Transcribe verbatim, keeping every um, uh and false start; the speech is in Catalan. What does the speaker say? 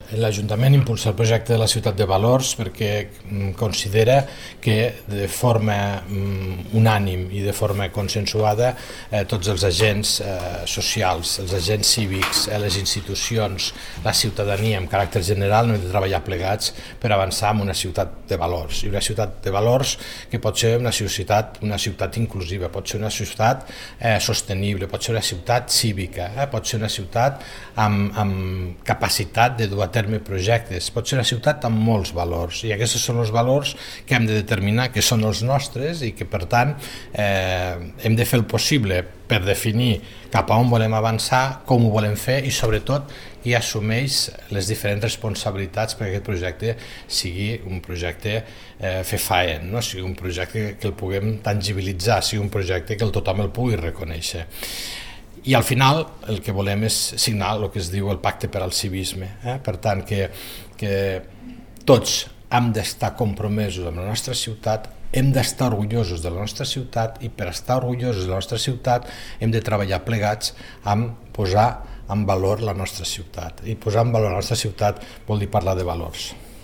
l'Ajuntament impulsa el projecte de la ciutat de valors perquè considera que de forma unànim i de forma consensuada eh, tots els agents eh, socials, els agents cívics, eh, les institucions, la ciutadania en caràcter general hem de treballar plegats per avançar en una ciutat de valors. I una ciutat de valors que pot ser una ciutat, una ciutat inclusiva, pot ser una ciutat eh, sostenible, pot ser una ciutat cívica, eh, pot ser una ciutat amb, amb capacitat de dur a terme projectes, pot ser una ciutat amb molts valors i aquests són els valors que hem de determinar que són els nostres i que per tant eh, hem de fer el possible per definir cap a on volem avançar, com ho volem fer i sobretot qui assumeix les diferents responsabilitats perquè aquest projecte sigui un projecte eh, fefaent, no? Sigui un projecte que el puguem tangibilitzar, sigui un projecte que el tothom el pugui reconèixer. I al final el que volem és signar el que es diu el pacte per al civisme, eh? Per tant que, que tots hem d'estar compromesos amb la nostra ciutat, hem d'estar orgullosos de la nostra ciutat i per estar orgullosos de la nostra ciutat hem de treballar plegats amb posar en valor la nostra ciutat i posar en valor la nostra ciutat vol dir parlar de valors.